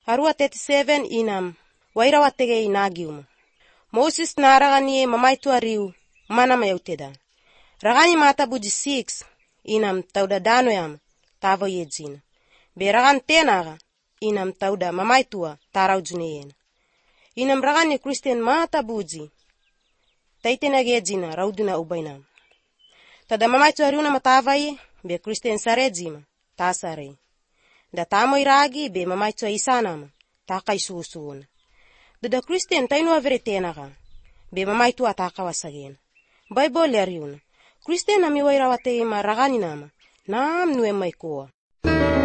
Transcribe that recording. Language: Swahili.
Harua 37 inam. Waira watege inagium. Moses na ragani mamaitu ariu. Mana mayauteda. Ragani mata buji 6 inam tauda dano yam. Tavo yedzina. Be ragan tenaga. Inam tauda mamaitua tarau juneyena. Inam ragani Kristen mata buji. Taitena gedzina rauduna ubainam. Tada mamaitu ariuna matavai. Be Kristen sarejima. Tasare. Da tamo iragi be mamaitu isanama. Takai suusuna. Dada Kristen tainua veretenaga. Be mamaitu ataka wasagena. Bible ariuna. Kristen nami waira wate ima ragani nama. Nam nue maikoa.